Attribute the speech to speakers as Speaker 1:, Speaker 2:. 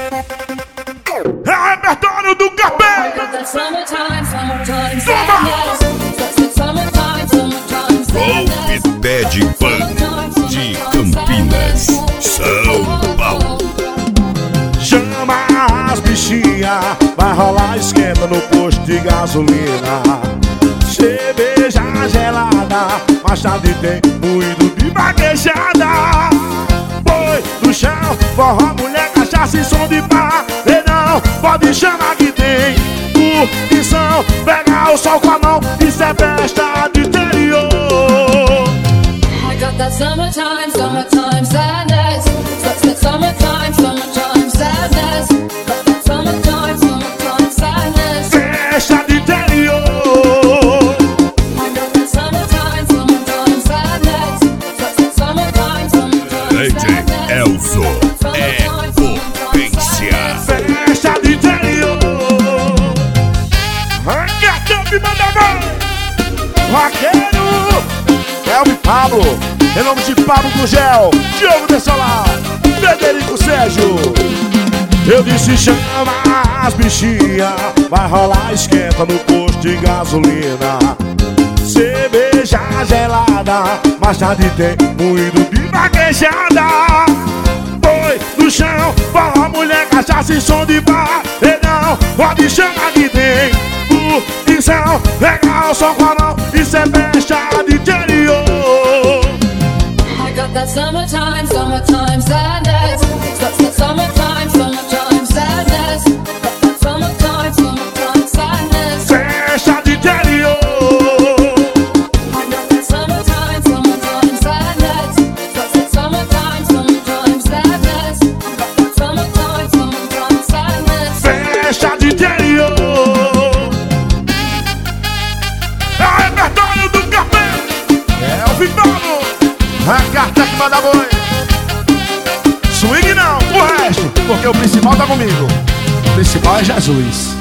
Speaker 1: É repertório do Capé.
Speaker 2: Golpe Bad Pan de Campinas, São Paulo.
Speaker 1: Chama as bichinhas, vai rolar esquenta no posto de gasolina. Cerveja gelada, machado tem moído de vaquejada. Boi do chão, forró, mulher, cachaça e som de bar. E não pode chamar que tem curtição. Pegar o sol com a mão, isso é festa de interior.
Speaker 3: I got that summertime, summertime sadness. That's that summertime, summertime sadness. Got that summertime, summertime sadness.
Speaker 1: Festa de interior.
Speaker 3: I got that summertime, summertime sadness. That's that summertime, summertime
Speaker 2: Leite
Speaker 3: sadness.
Speaker 2: Elzo é potência.
Speaker 1: Festa de interior. Arranca e manda mão. Vaqueiro Elvi Pablo, em nome de Pablo do Gel, Diogo Dessolar, Frederico Sérgio. Eu disse chama as bichinhas, vai rolar esquenta no posto de gasolina. Cerveja gelada, machado tem moído de vaquejada. Boi no chão, forró, mulher, cachaça e som de bar. E não pode chamar que tem curtição. Pegar o som com a mão, isso é festa de interior.
Speaker 3: I got that summertime, summertime sadness. That's that summertime, summertime sadness. Got that summertime, summertime sadness.
Speaker 1: Festa de interior.
Speaker 3: I got that summertime, summertime sadness. That's that summertime, summertime sadness. Got that summertime, summertime sadness.
Speaker 1: Festa de interior. É o repertório do Capé. É o Vivado. A carta que manda boi. Swing não, o resto, porque o principal tá comigo. O principal é Jesus.